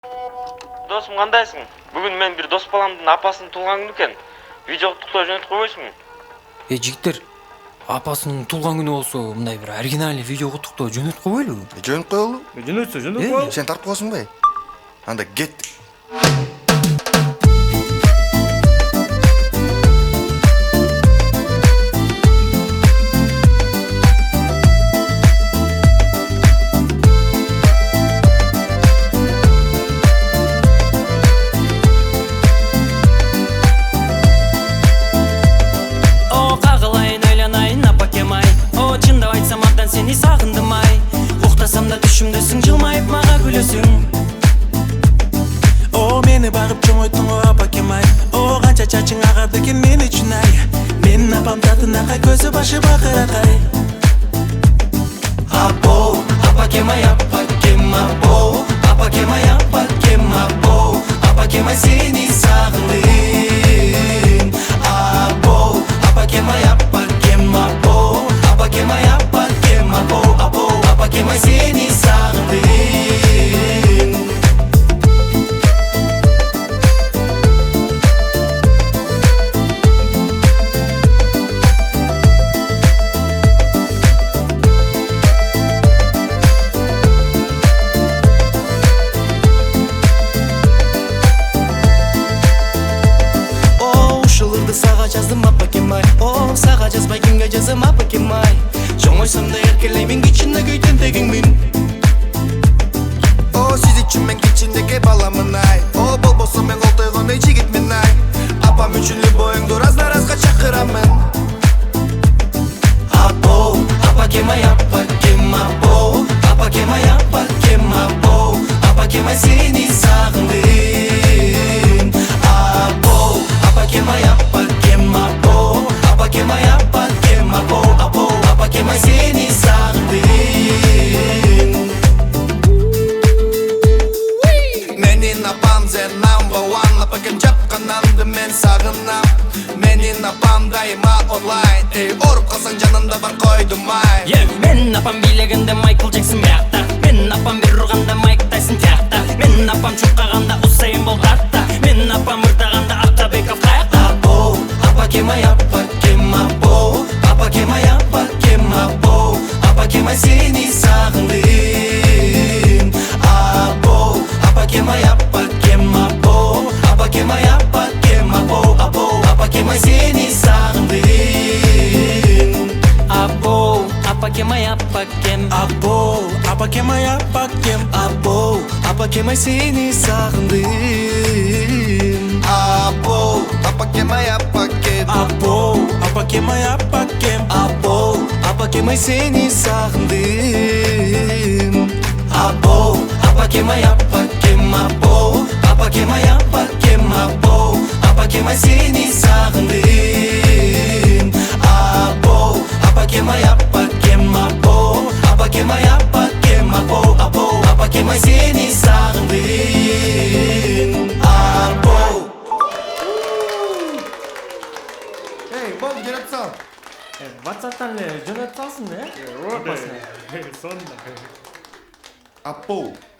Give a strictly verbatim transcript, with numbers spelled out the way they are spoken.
Досым, кандайсың? Бүгүн мен бир дос баламдын апасынын туулган күнү экен. Видео куттуктоо жөнөтүп койбойсуңбу? Э, жигиттер, апасынын туулган күнү болсо, мындай бир оригинальный видео куттуктоо жөнөтүп койбойлубу? Жөнөтүп коелу. Жөнөтсө жөнөтүп Э? коелу. Сен тартып коесуңбу? Анда кеттик. О, кагылайын ойлонайын апакем ай, о чындап айтсам абдан сени сагындым ай. Уктасам да түшүмдөсүң, жылмайып мага күлөсүң. О, мени багып чоңойттуң о апакем ай, о канча чачың агарды экен мен үчүн ай. Менин апам татынакай, көзү башы бакыракай. Апо, апакем ай, апакем апо, апакем ай, апакем апо, апакем ай сени сагындым. Апо, апакем ай, апакем апо, апакем ай, апакем апо, апо, апакем ай сени сагындым. О, ушуларды сага жаздым апакем ай, о сага жазбай кимге жазам апакем ай. Чоңойсом да эркелеймин, кичине күйдөнтегиңмин. О, сиз үчүн мен кичинекей баламын ай. О, болбосо мен колтойгондой жигитмин ай. Апам үчүн любоюңду раз-наразга чакырамын. Апо, апакем ай, апакем апо, апакем ай, апакем апо, апакем ай сени сагындым. Апо, апакем ай, апакем апо, апакем ай, апакем апо, апо, апакем ай сени сагындым. Менин апам the number one. Апакем жапканамды мен сагынам. Менин апам дайыма онлайн. Эй, оруп калсаң жанымда бар койдум ай. Yeah, мен апам бийлегенде Майкл Джексон биякта, мен апам бир урганда Майк Тайсон тиякта, мен апам чуркаганда Усейн Болт артта, мен апам ырдаганда Актабеков каякта. Апо, апакем ай, апакем апо, апакем ай, апакем апо, апакем ай сени сагындым. Апо, апакем ай, апакем апо, апакем ай, апакем апо, апо, апакем ай сени сагындым. Апо, апакем ай, апакем Апо, апакем ай, апакем апо, апакем ай сени сагындым. Апо, апакем ай, апакем. Апо, апакем ай, апакем Апо, апакем ай сени сагындым. Апо, апакем ай, апакем апо, апакем ай, апакем апо, апакем ай сени сагындым. Апо, апакем ай, апакем апо, апакем ай, апакем апо, апо, апакем ай сени сагындым. Апо. Эй, болду жөнөтүп сал. WhatsApp'tan эле жөнөтүп салсың да, э? Апасына. Сонда. Апо.